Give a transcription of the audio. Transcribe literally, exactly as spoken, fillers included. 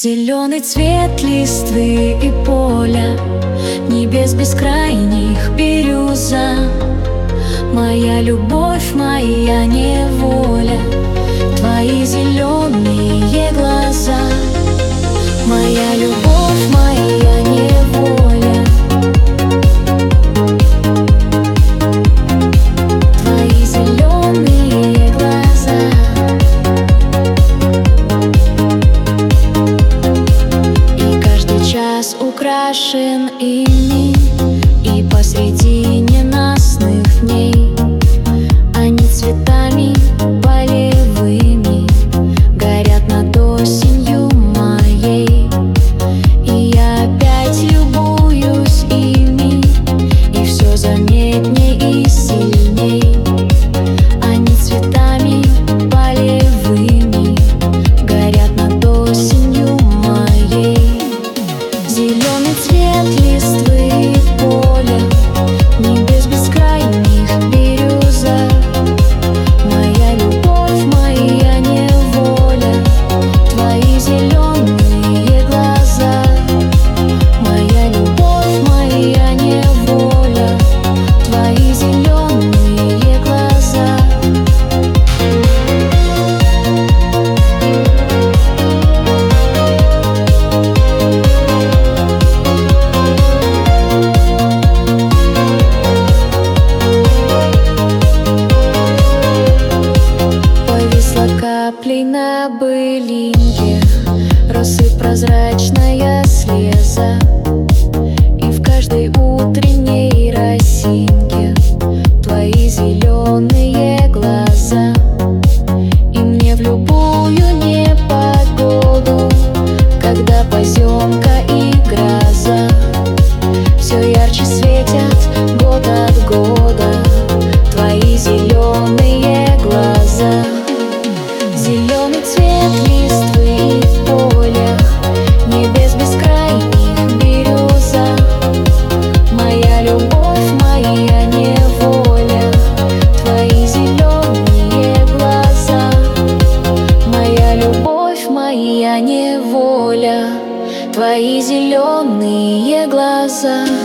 Зеленый цвет листвы и поля, небес бескрайних бирюза. Моя любовь, моя неволя, твои зеленые глаза. Моя любовь, моя неволя, твои зеленые глаза. И каждый час украшен ими, и посреди ненастных дней они цветами полевыми горят над осенью моей. И я опять любуюсь ими, и все заметней и сильней. Они цветами полевыми горят над осенью моей. Зеленый цвет листвы и поля, небес бескрайних бирюза. Моя любовь, моя неволя, твои зеленые глаза. Моя любовь, моя неволя, твои зеленые глаза. Повисла каплей на былинке росы прозрачная слеза, и в каждой утренней росинке твои зеленые глаза. И мне в любую непогоду, когда поземка и гроза, все ярче светят год от года твои зеленые глаза. Зеленый цвет листвы и поля, небес бескрайних бирюза. Моя любовь, моя неволя, твои зеленые глаза. Моя любовь, моя неволя, твои зеленые глаза.